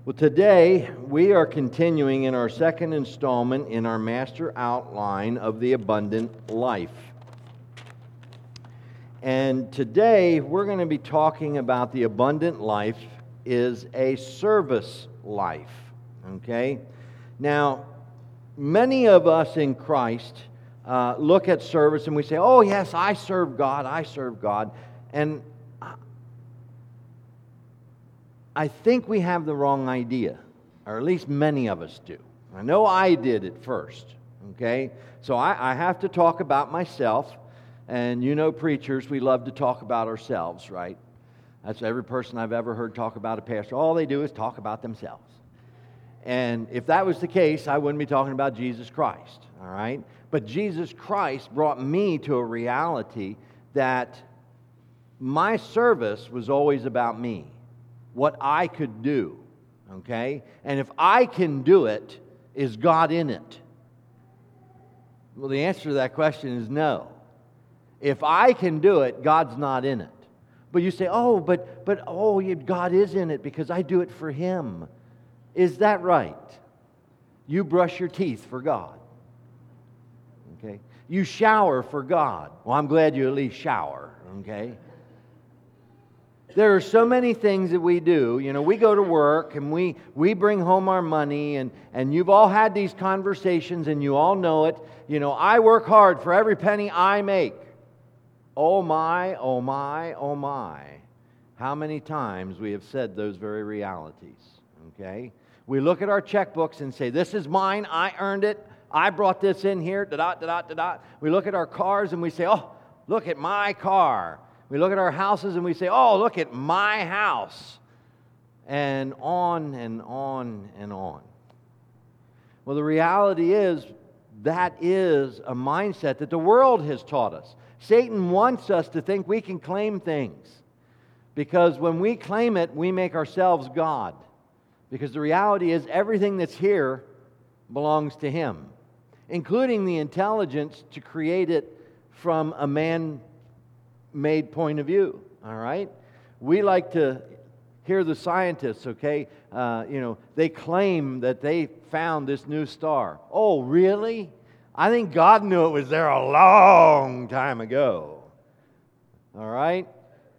Well, today we are continuing in our second installment in our master outline of the abundant life. And today we're going to be talking about the abundant life is a service life. Okay? Now, many of us in Christ look at service and we say, oh yes, I serve God, I serve God. And I think we have the wrong idea, or at least many of us do. I know I did at first, okay? So I have to talk about myself, and you know preachers, we love to talk about ourselves, right? That's every person I've ever heard talk about a pastor. All they do is talk about themselves. And if that was the case, I wouldn't be talking about Jesus Christ, all right? But Jesus Christ brought me to a reality that my service was always about me. What I could do, okay? And if I can do it, is God in it? Well, the answer to that question is no. If I can do it, God's not in it. But you say, God is in it because I do it for Him. Is that right? You brush your teeth for God. Okay? You shower for God. Well, I'm glad you at least shower, okay? There are so many things that we do. You know, we go to work and we bring home our money, and you've all had these conversations and you all know it. You know, I work hard for every penny I make. Oh my, oh my, oh my. How many times we have said those very realities, okay? We look at our checkbooks and say, this is mine, I earned it, I brought this in here, da-da-da-da-da-da. We look at our cars and we say, oh, look at my car. We look at our houses and we say, oh, look at my house. And on and on and on. Well, the reality is that is a mindset that the world has taught us. Satan wants us to think we can claim things. Because when we claim it, we make ourselves God. Because the reality is everything that's here belongs to Him. Including the intelligence to create it from a man-made point of view, all right? We like to hear the scientists, okay? They claim that they found this new star. Oh, really? I think God knew it was there a long time ago. All right?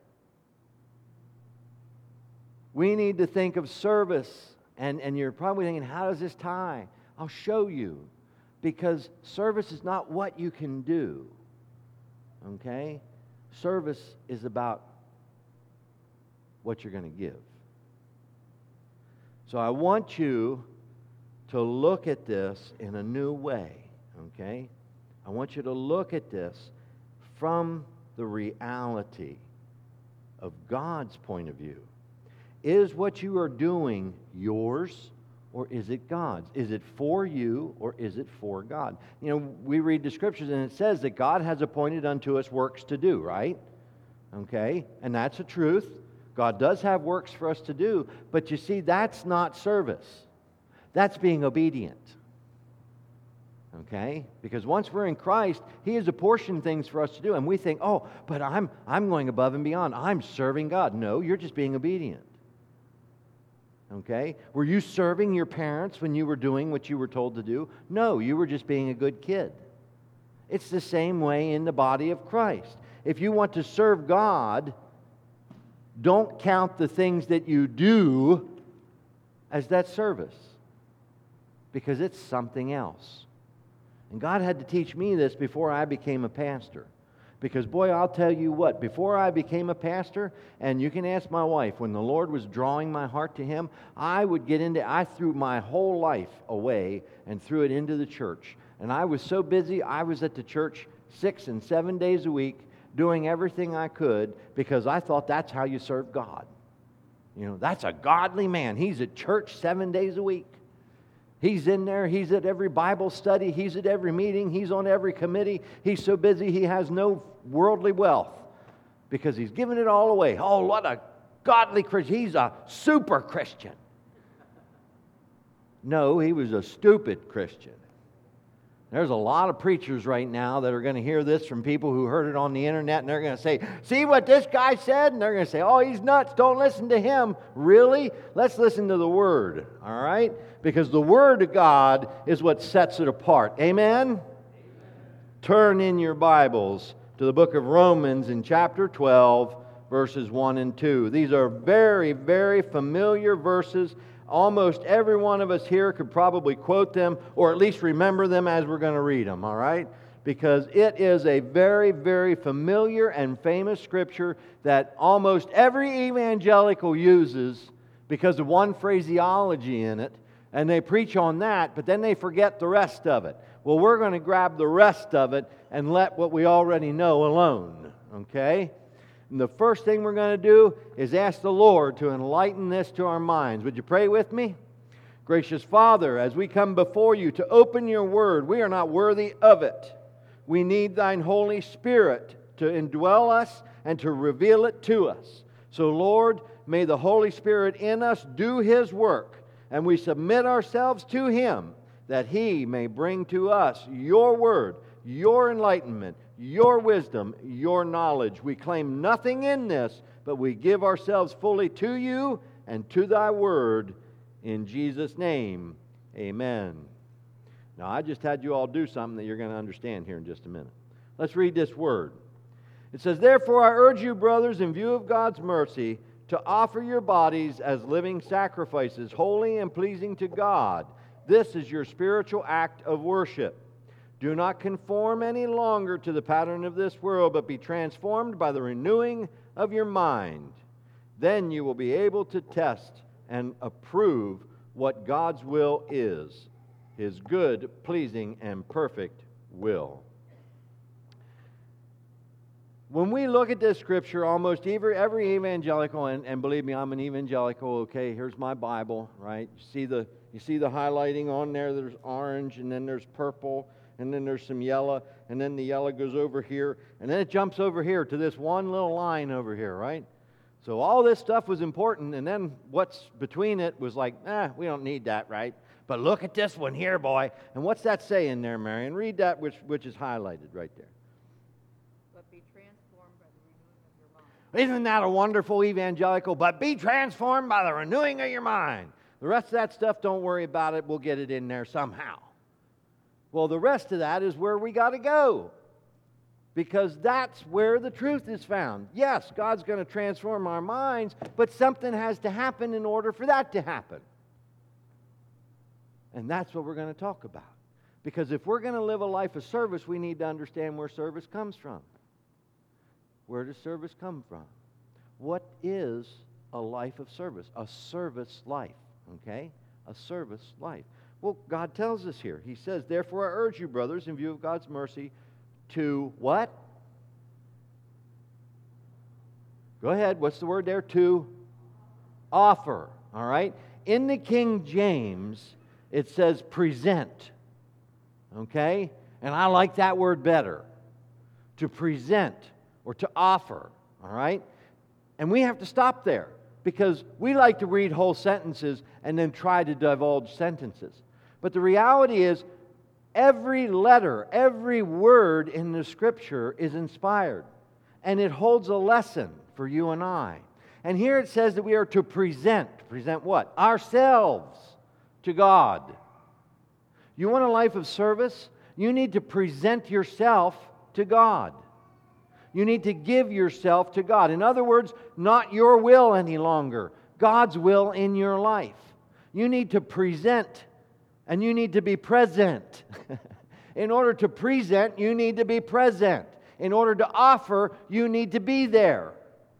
We need to think of service, and you're probably thinking, how does this tie? I'll show you. Because service is not what you can do, okay? Service is about what you're going to give. So I want you to look at this in a new way, okay? I want you to look at this from the reality of God's point of view. Is what you are doing yours, or is it God's? Is it for you, or is it for God? You know, we read the Scriptures and it says that God has appointed unto us works to do, right? Okay? And that's a truth. God does have works for us to do. But you see, that's not service. That's being obedient. Okay? Because once we're in Christ, He has apportioned things for us to do. And we think, oh, but I'm going above and beyond. I'm serving God. No, you're just being obedient. Okay? Were you serving your parents when you were doing what you were told to do? No, you were just being a good kid. It's the same way in the body of Christ. If you want to serve God, don't count the things that you do as that service, because it's something else. And God had to teach me this before I became a pastor. Because, boy, I'll tell you what, before I became a pastor, and you can ask my wife, when the Lord was drawing my heart to Him, I threw my whole life away and threw it into the church. And I was so busy, I was at the church 6 and 7 days a week, doing everything I could, because I thought that's how you serve God. You know, that's a godly man. He's at church 7 days a week. He's in there, he's at every Bible study, he's at every meeting, he's on every committee. He's so busy he has no worldly wealth because he's given it all away. Oh, what a godly Christian. He's a super Christian. No, he was a stupid Christian. There's a lot of preachers right now that are going to hear this from people who heard it on the internet, and they're going to say, see what this guy said? And they're going to say, oh, he's nuts. Don't listen to him. Really? Let's listen to the Word, all right? Because the Word of God is what sets it apart. Amen? Amen. Turn in your Bibles to the book of Romans in chapter 12, verses 1 and 2. These are very, very familiar verses. Almost every one of us here could probably quote them or at least remember them as we're going to read them, all right? Because it is a very, very familiar and famous scripture that almost every evangelical uses because of one phraseology in it, and they preach on that, but then they forget the rest of it. Well, we're going to grab the rest of it and let what we already know alone, okay? And the first thing we're going to do is ask the Lord to enlighten this to our minds. Would you pray with me? Gracious Father, as we come before you to open your word, we are not worthy of it. We need thine Holy Spirit to indwell us and to reveal it to us. So, Lord, may the Holy Spirit in us do His work, and we submit ourselves to Him that He may bring to us your word, your enlightenment, your wisdom, your knowledge. We claim nothing in this, but we give ourselves fully to you and to thy word. In Jesus' name, amen. Now, I just had you all do something that you're going to understand here in just a minute. Let's read this word. It says, therefore I urge you, brothers, in view of God's mercy, to offer your bodies as living sacrifices, holy and pleasing to God. This is your spiritual act of worship. Do not conform any longer to the pattern of this world, but be transformed by the renewing of your mind. Then you will be able to test and approve what God's will is, His good, pleasing, and perfect will. When we look at this scripture, almost every evangelical, and believe me, I'm an evangelical, okay, here's my Bible, right? You see the highlighting on there, there's orange, and then there's purple, and then there's some yellow, and then the yellow goes over here, and then it jumps over here to this one little line over here, right? So all this stuff was important, and then what's between it was like, we don't need that, right? But look at this one here, boy. And what's that say in there, Marion? Read that which is highlighted right there. But be transformed by the renewing of your mind. Isn't that a wonderful evangelical? But be transformed by the renewing of your mind. The rest of that stuff, don't worry about it. We'll get it in there somehow. Well, the rest of that is where we got to go, because that's where the truth is found. Yes, God's going to transform our minds, but something has to happen in order for that to happen. And that's what we're going to talk about. Because if we're going to live a life of service, we need to understand where service comes from. Where does service come from? What is a life of service? A service life, okay? A service life. Well, God tells us here. He says, therefore I urge you, brothers, in view of God's mercy, to what? Go ahead. What's the word there? To offer. All right? In the King James, it says present. Okay? And I like that word better. To present or to offer. All right? And we have to stop there, because we like to read whole sentences and then try to divulge sentences. But the reality is, every letter, every word in the Scripture is inspired. And it holds a lesson for you and I. And here it says that we are to present. Present what? Ourselves to God. You want a life of service? You need to present yourself to God. You need to give yourself to God. In other words, not your will any longer. God's will in your life. You need to present. And you need to be present. In order to present, you need to be present. In order to offer, you need to be there.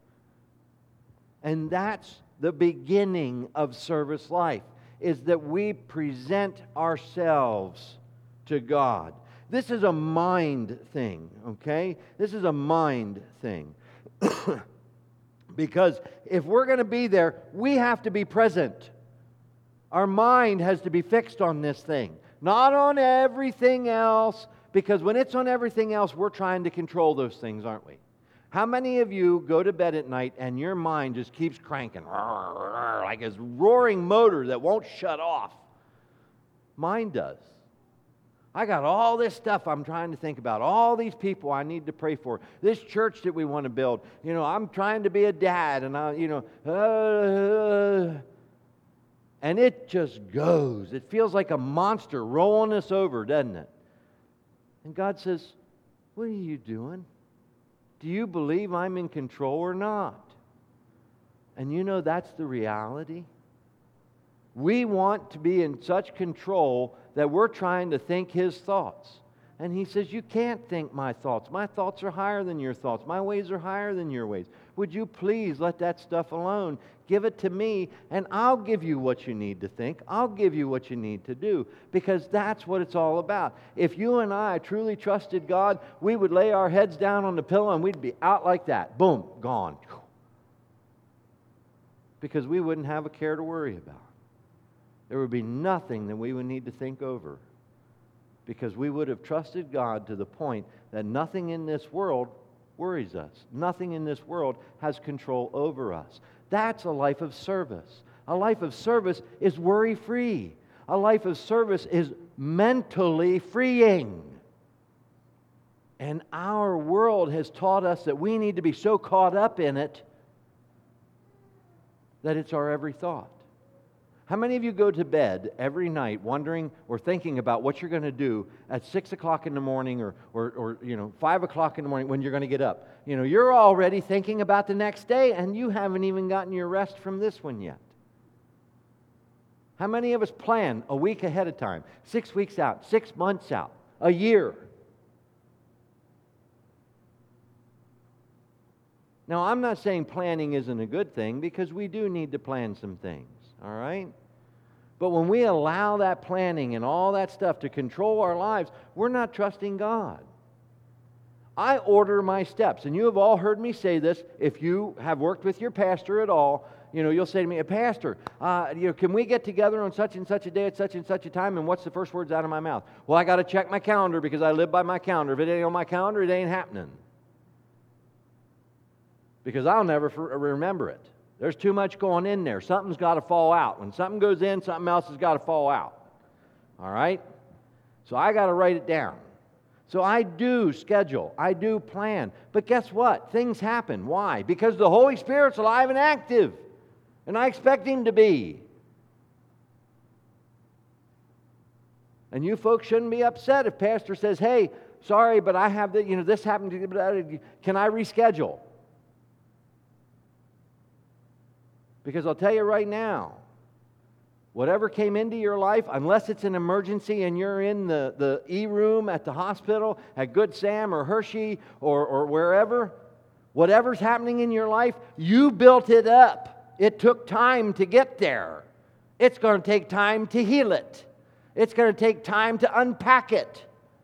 And that's the beginning of service life, is that we present ourselves to God. This is a mind thing, okay? This is a mind thing. Because if we're going to be there, we have to be present. Our mind has to be fixed on this thing, not on everything else, because when it's on everything else, we're trying to control those things, aren't we? How many of you go to bed at night and your mind just keeps cranking, like a roaring motor that won't shut off? Mine does. I got all this stuff I'm trying to think about, all these people I need to pray for, this church that we want to build. I'm trying to be a dad, and and it just goes. It feels like a monster rolling us over, doesn't it? And God says, what are you doing? Do you believe I'm in control or not? And that's the reality. We want to be in such control that we're trying to think His thoughts. And He says, you can't think my thoughts. My thoughts are higher than your thoughts. My ways are higher than your ways. Would you please let that stuff alone? Give it to me, and I'll give you what you need to think. I'll give you what you need to do, because that's what it's all about. If you and I truly trusted God, we would lay our heads down on the pillow and we'd be out like that. Boom, gone. Because we wouldn't have a care to worry about. There would be nothing that we would need to think over, because we would have trusted God to the point that nothing in this world worries us. Nothing in this world has control over us. That's a life of service. A life of service is worry-free. A life of service is mentally freeing. And our world has taught us that we need to be so caught up in it that it's our every thought. How many of you go to bed every night wondering or thinking about what you're going to do at 6 o'clock in the morning or 5 o'clock in the morning when you're going to get up? You're already thinking about the next day, and you haven't even gotten your rest from this one yet. How many of us plan a week ahead of time, 6 weeks out, 6 months out, a year? Now, I'm not saying planning isn't a good thing, because we do need to plan some things, all right? But when we allow that planning and all that stuff to control our lives, we're not trusting God. I order my steps, and you have all heard me say this. If you have worked with your pastor at all, you'll say to me, Pastor, can we get together on such and such a day at such and such a time? And what's the first words out of my mouth? Well, I got to check my calendar, because I live by my calendar. If it ain't on my calendar, it ain't happening. Because I'll never remember it. There's too much going in there. Something's got to fall out. When something goes in, something else has got to fall out. All right? So I got to write it down. So I do schedule. I do plan. But guess what? Things happen. Why? Because the Holy Spirit's alive and active. And I expect Him to be. And you folks shouldn't be upset if Pastor says, hey, sorry, but I have this happened. Can I reschedule? Because I'll tell you right now, whatever came into your life, unless it's an emergency and you're in the E-room at the hospital, at Good Sam or Hershey or wherever, whatever's happening in your life, you built it up. It took time to get there. It's going to take time to heal it. It's going to take time to unpack it.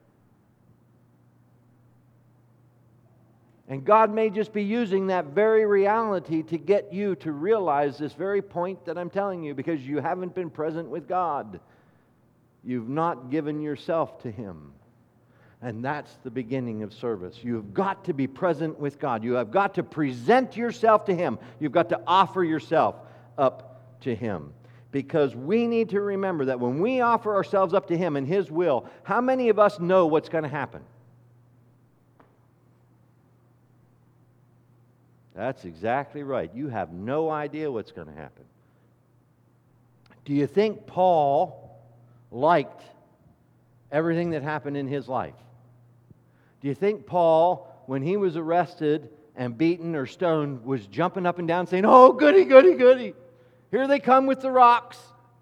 And God may just be using that very reality to get you to realize this very point that I'm telling you, because you haven't been present with God. You've not given yourself to Him. And that's the beginning of service. You've got to be present with God. You have got to present yourself to Him. You've got to offer yourself up to Him. Because we need to remember that when we offer ourselves up to Him in His will, how many of us know what's going to happen? That's exactly right. You have no idea what's going to happen. Do you think Paul liked everything that happened in his life? Do you think Paul, when he was arrested and beaten or stoned, was jumping up and down saying, oh, goody, goody, goody, here they come with the rocks?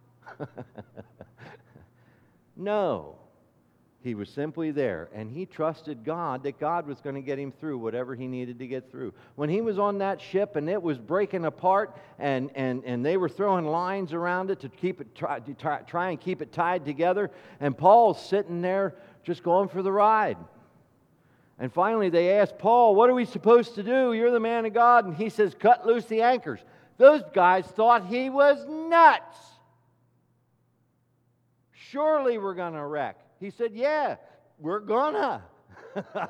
No. He was simply there, and he trusted God that God was going to get him through whatever he needed to get through. When he was on that ship and it was breaking apart and they were throwing lines around it to keep it try and keep it tied together, and Paul's sitting there just going for the ride. And finally they asked Paul, what are we supposed to do? You're the man of God. And he says, cut loose the anchors. Those guys thought he was nuts. Surely we're going to wreck. He said, yeah, we're gonna.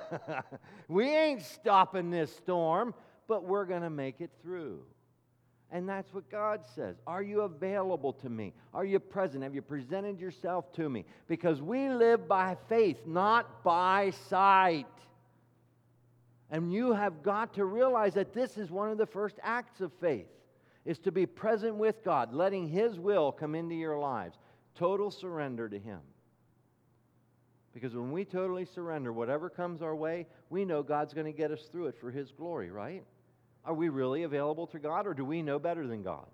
We ain't stopping this storm, but we're going to make it through. And that's what God says. Are you available to me? Are you present? Have you presented yourself to me? Because we live by faith, not by sight. And you have got to realize that this is one of the first acts of faith, is to be present with God, letting His will come into your lives. Total surrender to Him. Because when we totally surrender, whatever comes our way, we know God's going to get us through it for His glory, right? Are we really available to God, or do we know better than God?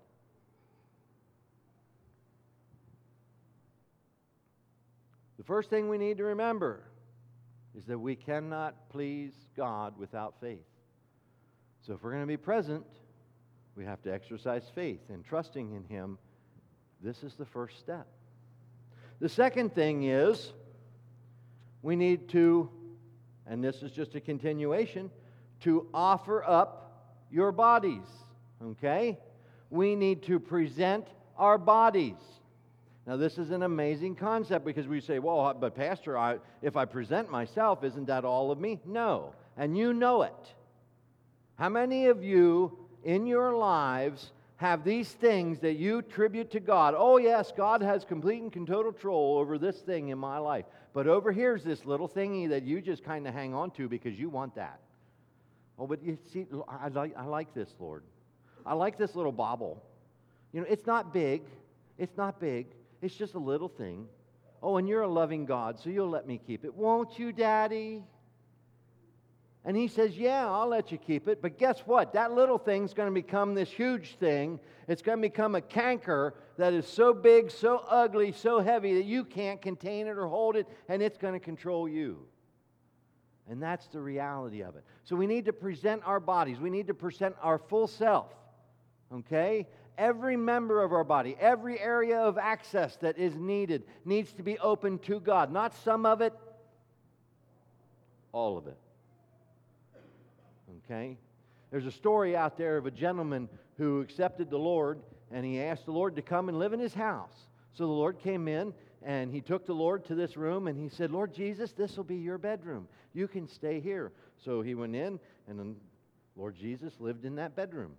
The first thing we need to remember is that we cannot please God without faith. So if we're going to be present, we have to exercise faith, and trusting in Him, this is the first step. The second thing is, we need to, and this is just a continuation, to offer up your bodies, okay? We need to present our bodies. Now, this is an amazing concept, because we say, well, but Pastor, if I present myself, isn't that all of me? No, and you know it. How many of you in your lives have these things that you attribute to God? Oh, yes, God has complete and total control over this thing in my life. But over here's this little thingy that you just kind of hang on to because you want that. Oh, but you see, I like this, Lord. I like this little bauble. You know, it's not big. It's not big. It's just a little thing. Oh, and you're a loving God, so you'll let me keep it. Won't you, Daddy? And He says, yeah, I'll let you keep it. But guess what? That little thing's going to become this huge thing. It's going to become a canker that is so big, so ugly, so heavy that you can't contain it or hold it, and it's going to control you. And that's the reality of it. So we need to present our bodies. We need to present our full self. Okay? Every member of our body, every area of access that is needed, needs to be open to God. Not some of it, all of it. Okay? There's a story out there of a gentleman who accepted the Lord, and he asked the Lord to come and live in his house. So the Lord came in, and he took the Lord to this room, and he said, Lord Jesus, this will be your bedroom. You can stay here. So he went in, and then Lord Jesus lived in that bedroom.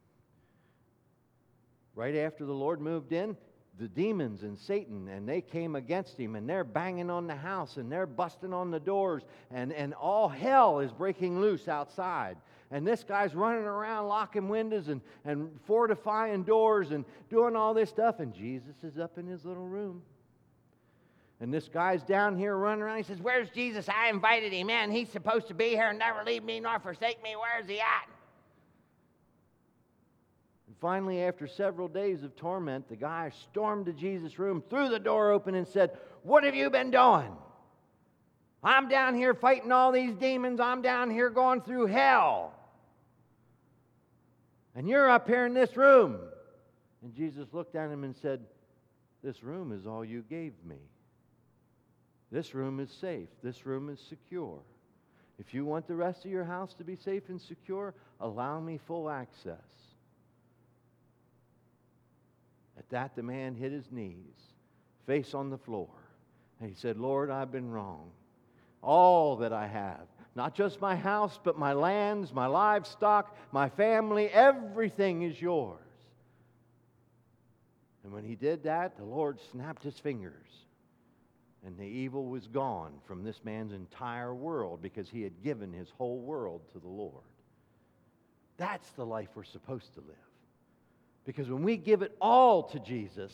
Right after the Lord moved in, the demons and Satan, and they came against him, and they're banging on the house, and they're busting on the doors, and all hell is breaking loose outside. And this guy's running around locking windows and fortifying doors and doing all this stuff, and Jesus is up in his little room. And this guy's down here running around. He says, where's Jesus? I invited him in. He's supposed to be here and never leave me nor forsake me. Where's he at? And finally, after several days of torment, the guy stormed to Jesus' room, threw the door open, and said, what have you been doing? I'm down here fighting all these demons. I'm down here going through hell. And you're up here in this room. And Jesus looked at him and said, this room is all you gave me. This room is safe. This room is secure. If you want the rest of your house to be safe and secure, allow me full access. At that, the man hit his knees, face on the floor, and he said, Lord, I've been wrong. All that I have, not just my house, but my lands, my livestock, my family, everything is yours. And when he did that, the Lord snapped his fingers, and the evil was gone from this man's entire world because he had given his whole world to the Lord. That's the life we're supposed to live. Because when we give it all to Jesus,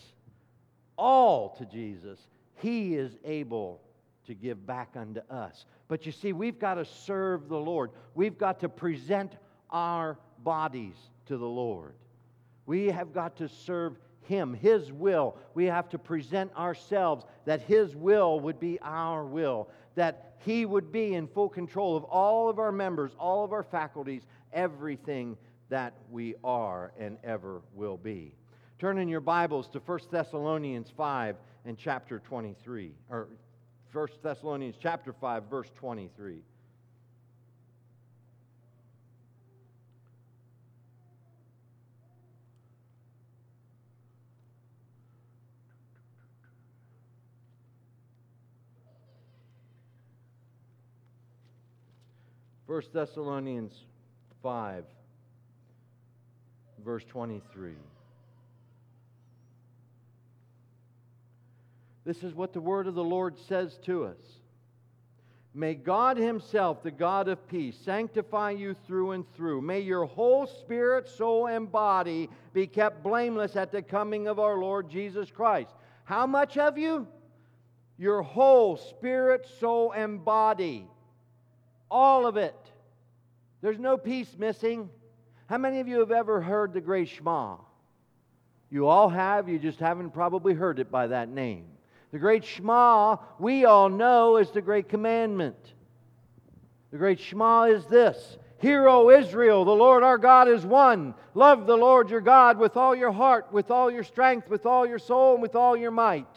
He is able to give back unto us. But you see, we've got to serve the Lord. We've got to present our bodies to the Lord. We have got to serve Him, His will. We have to present ourselves that His will would be our will, that He would be in full control of all of our members, all of our faculties, everything that we are and ever will be. Turn in your Bibles to 1 Thessalonians 5 and chapter 23, or 1 Thessalonians chapter 5, verse 23. First Thessalonians 5, verse 23. This is what the word of the Lord says to us. May God Himself, the God of peace, sanctify you through and through. May your whole spirit, soul, and body be kept blameless at the coming of our Lord Jesus Christ. How much of you? Your whole spirit, soul, and body. All of it. There's no piece missing. How many of you have ever heard the great Shema? You all have, you just haven't probably heard it by that name. The great Shema, we all know, is the great commandment. The great Shema is this: Hear, O Israel, the Lord our God is one. Love the Lord your God with all your heart, with all your strength, with all your soul, and with all your might.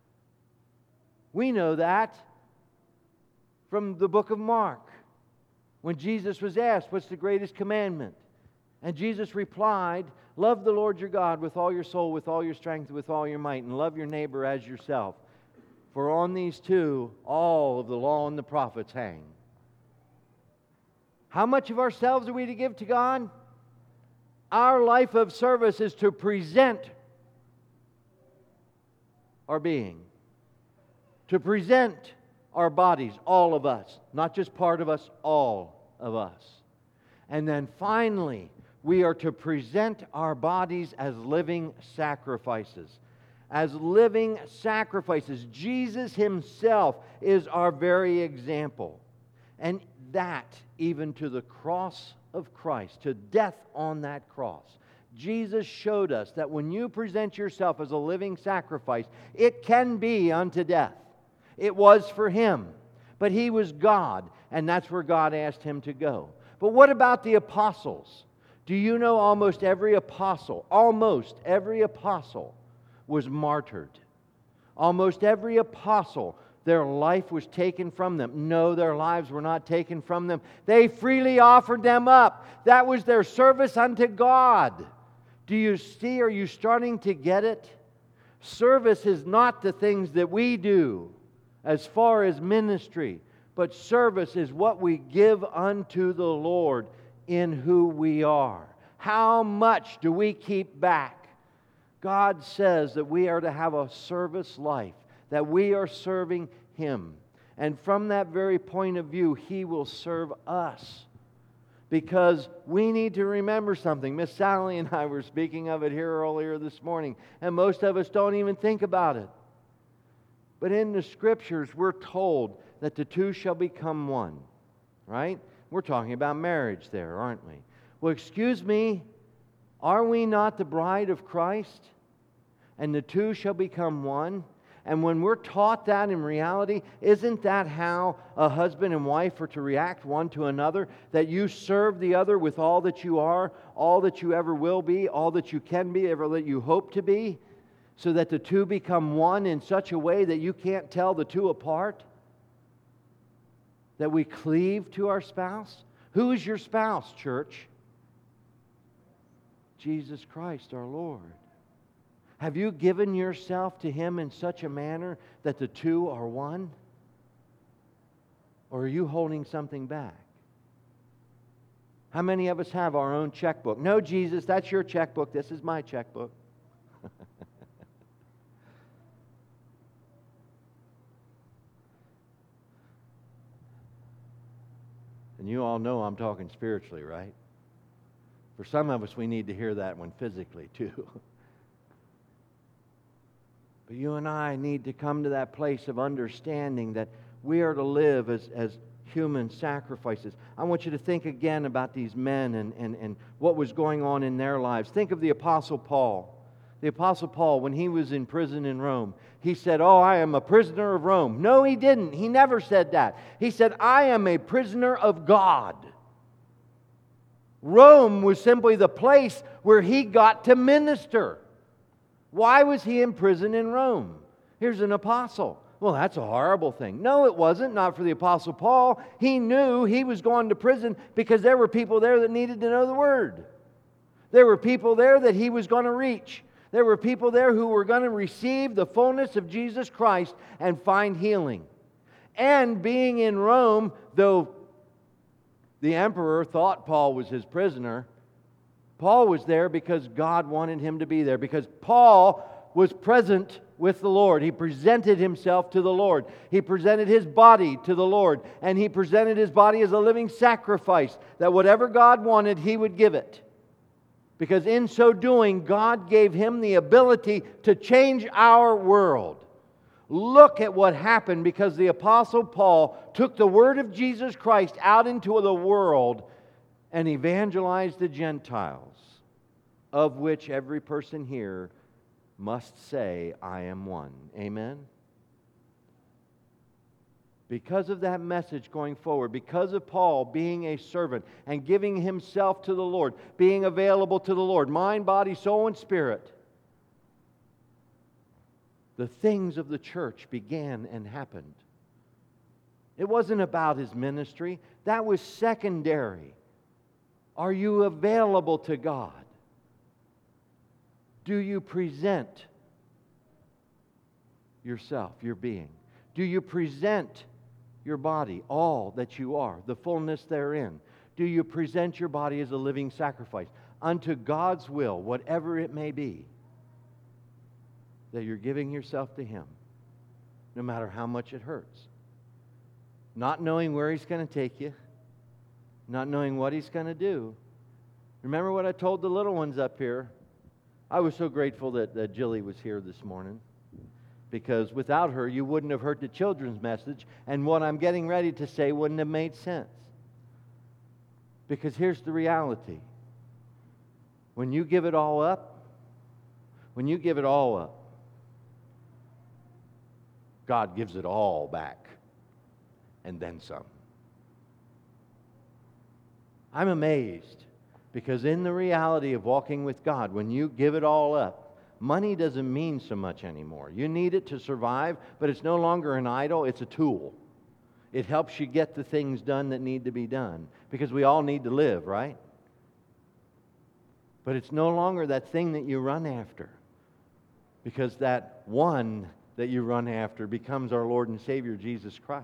We know that from the book of Mark, when Jesus was asked, what's the greatest commandment? And Jesus replied, love the Lord your God with all your soul, with all your strength, with all your might, and love your neighbor as yourself. For on these two, all of the law and the prophets hang. How much of ourselves are we to give to God? Our life of service is to present our being. To present our bodies, all of us. Not just part of us, all of us. And then finally, we are to present our bodies as living sacrifices. As living sacrifices. Jesus Himself is our very example. And that even to the cross of Christ, to death on that cross. Jesus showed us that when you present yourself as a living sacrifice, it can be unto death. It was for Him. But He was God, and that's where God asked Him to go. But what about the apostles? Do you know almost every apostle was martyred? Almost every apostle, their life was taken from them. No, their lives were not taken from them. They freely offered them up. That was their service unto God. Do you see? Are you starting to get it? Service is not the things that we do as far as ministry, but service is what we give unto the Lord in who we are. How much do we keep back? God says that we are to have a service life, that we are serving Him. And from that very point of view, He will serve us. Because we need to remember something. Miss Sally and I were speaking of it here earlier this morning, and most of us don't even think about it. But in the Scriptures, we're told that the two shall become one. Right? We're talking about marriage there, aren't we? Well, excuse me, are we not the bride of Christ? And the two shall become one? And when we're taught that in reality, isn't that how a husband and wife are to react one to another? That you serve the other with all that you are, all that you ever will be, all that you can be, ever that you hope to be, so that the two become one in such a way that you can't tell the two apart? That we cleave to our spouse? Who is your spouse, church? Jesus Christ, our Lord. Have you given yourself to Him in such a manner that the two are one? Or are you holding something back? How many of us have our own checkbook? No, Jesus, that's your checkbook. This is my checkbook. And you all know I'm talking spiritually, right? For some of us, we need to hear that one physically, too. But you and I need to come to that place of understanding that we are to live as human sacrifices. I want you to think again about these men and what was going on in their lives. Think of the Apostle Paul. The Apostle Paul, when he was in prison in Rome, he said, oh, I am a prisoner of Rome. No, he didn't. He never said that. He said, I am a prisoner of God. Rome was simply the place where he got to minister. Why was he in prison in Rome? Here's an apostle. Well, that's a horrible thing. No, it wasn't. Not for the Apostle Paul. He knew he was going to prison because there were people there that needed to know the Word. There were people there that he was going to reach. There were people there who were going to receive the fullness of Jesus Christ and find healing. And being in Rome, though the emperor thought Paul was his prisoner, Paul was there because God wanted him to be there, because Paul was present with the Lord. He presented himself to the Lord. He presented his body to the Lord, and he presented his body as a living sacrifice, that whatever God wanted, he would give it. Because in so doing, God gave him the ability to change our world. Look at what happened because the Apostle Paul took the word of Jesus Christ out into the world and evangelized the Gentiles, of which every person here must say, I am one. Amen? Because of that message going forward, because of Paul being a servant and giving himself to the Lord, being available to the Lord, mind, body, soul, and spirit, the things of the church began and happened. It wasn't about his ministry. That was secondary. Are you available to God? Do you present yourself, your being? Do you present your body, all that you are, the fullness therein? Do you present your body as a living sacrifice unto God's will, whatever it may be, that you're giving yourself to Him, no matter how much it hurts? Not knowing where He's going to take you, not knowing what He's going to do. Remember what I told the little ones up here? I was so grateful that Jilly was here this morning, because without her, you wouldn't have heard the children's message, and what I'm getting ready to say wouldn't have made sense. Because here's the reality. When you give it all up, God gives it all back, and then some. I'm amazed, because in the reality of walking with God, when you give it all up, money doesn't mean so much anymore. You need it to survive, but it's no longer an idol, it's a tool. It helps you get the things done that need to be done, because we all need to live, right? But it's no longer that thing that you run after, because that one that you run after becomes our Lord and Savior, Jesus Christ.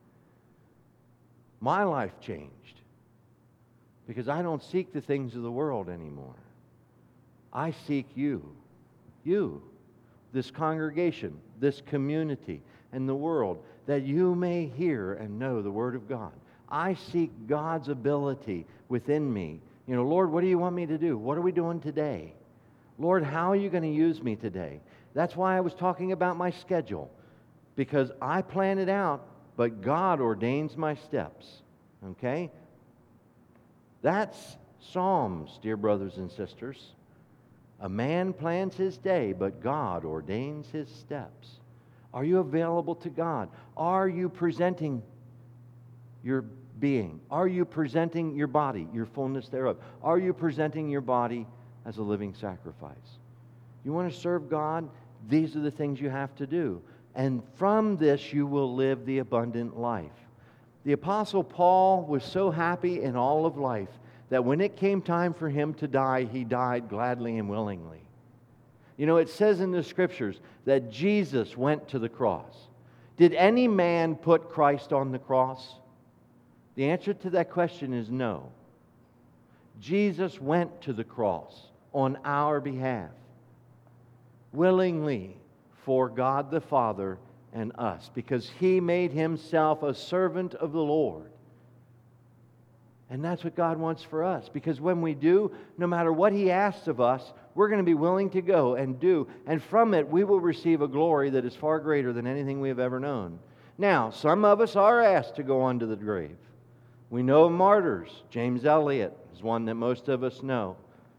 My life changed, because I don't seek the things of the world anymore. I seek you, this congregation, this community, and the world, that you may hear and know the Word of God. I seek God's ability within me. You know, Lord, what do you want me to do? What are we doing today? Lord, how are you going to use me today? That's why I was talking about my schedule, because I plan it out, but God ordains my steps. Okay? That's Psalms, dear brothers and sisters. A man plans his day, but God ordains his steps. Are you available to God? Are you presenting your being? Are you presenting your body, your fullness thereof? Are you presenting your body as a living sacrifice? You want to serve God? These are the things you have to do. And from this you will live the abundant life. The Apostle Paul was so happy in all of life that when it came time for him to die, he died gladly and willingly. You know, it says in the Scriptures that Jesus went to the cross. Did any man put Christ on the cross? The answer to that question is no. Jesus went to the cross on our behalf, willingly, for God the Father and us, because He made Himself a servant of the Lord. And that's what God wants for us, because when we do, no matter what He asks of us, we're going to be willing to go and do, and from it we will receive a glory that is far greater than anything we have ever known. Now, some of us are asked to go unto the grave. We know of martyrs. James Elliott is one that most of us know.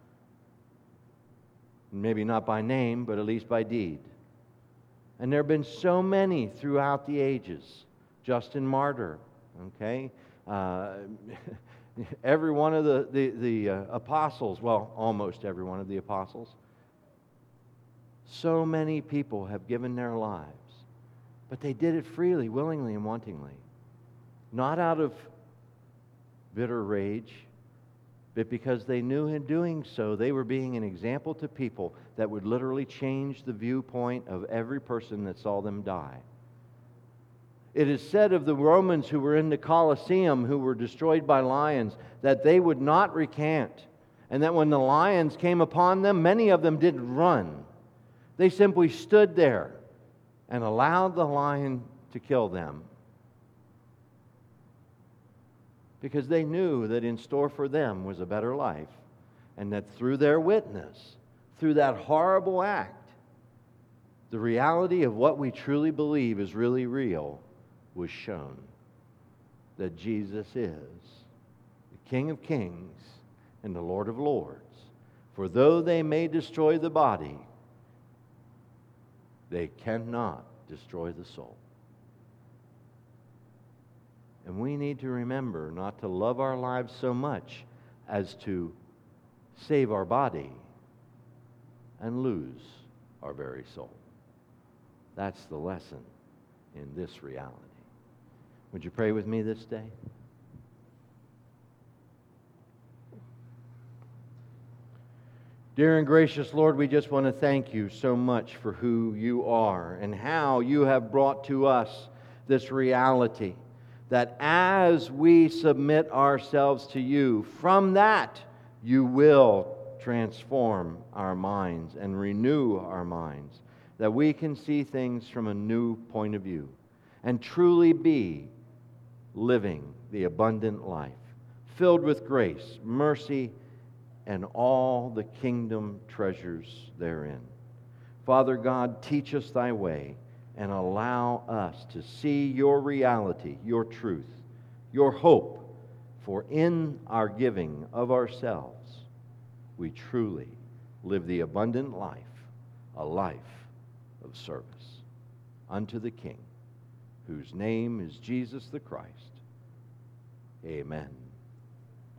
Maybe not by name, but at least by deed. And there have been so many throughout the ages. Justin Martyr, okay? Every one of the apostles, well, almost every one of the apostles. So many people have given their lives. But they did it freely, willingly, and wantingly. Not out of bitter rage, but because they knew in doing so, they were being an example to people that would literally change the viewpoint of every person that saw them die. It is said of the Romans who were in the Colosseum, who were destroyed by lions, that they would not recant, And that when the lions came upon them, many of them didn't run. They simply stood there and allowed the lion to kill them. Because they knew that in store for them was a better life, and that through their witness, through that horrible act, the reality of what we truly believe is really real was shown. That Jesus is the King of Kings and the Lord of Lords. For though they may destroy the body, they cannot destroy the soul. And we need to remember not to love our lives so much as to save our body and lose our very soul. That's the lesson in this reality. Would you pray with me this day? Dear and gracious Lord, we just want to thank you so much for who you are and how you have brought to us this reality that as we submit ourselves to you, from that you will transform our minds and renew our minds, that we can see things from a new point of view and truly be living the abundant life, filled with grace, mercy, and all the kingdom treasures therein. Father God, teach us thy way and allow us to see your reality, your truth, your hope, for in our giving of ourselves, we truly live the abundant life, a life of service unto the King, whose name is Jesus the Christ. Amen.